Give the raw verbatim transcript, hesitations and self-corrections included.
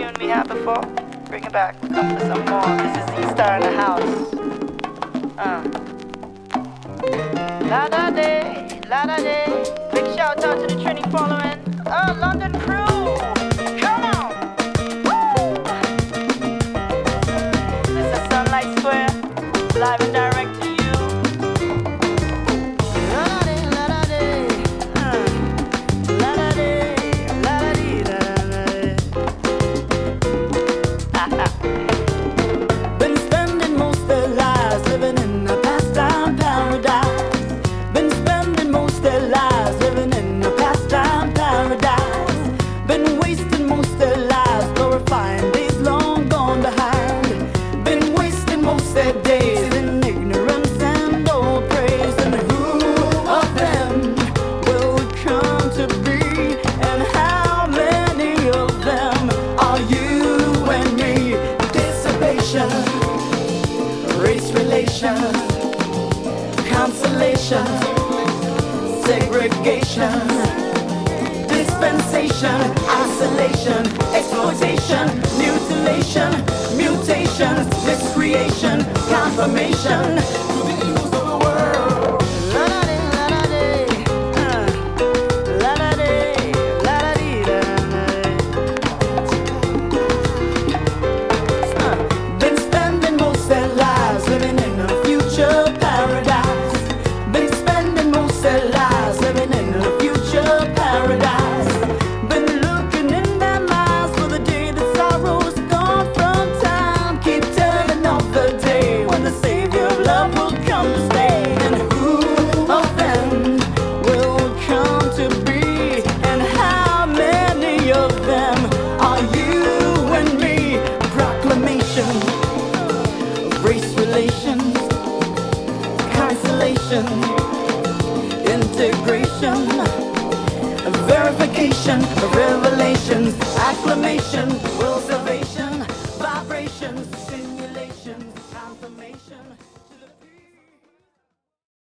tune we had before? Bring it back. Come for some more. This is Z-Star in the house. Uh. La da day, la da day. Big shout out to the Trini following. Uh, London crew. Come on. Woo! This is Sunlight Square. Live and direct to you. La da day, la da day. Uh. La da day, la da dee, la da day. Been spending most of their lives living in a pastime paradise. Been spending most of their lives living in a pastime paradise. Been wasting most of their lives glorifying days long gone behind. Been wasting most of their days in ignorance and old praise. And who of them will come to be? And how many of them are you and me? Dissipation, race relations, consolation, segregation, dispensation, isolation, exploitation, mutilation, mutation, miscreation, confirmation to the evils of the world. La da day, la da day. Uh. La da day, la da dee, la da day. Been spending most of their lives living in a future paradise. Been spending most of their lives living in a future paradise. Been looking in their minds for the day that sorrow's gone from time. Keep telling of the day when the Savior of love will come to stay. And who of them will come to be? And how many of them are you and me? Proclamation of race relations, consolation, integration, verification of revelations, acclamation will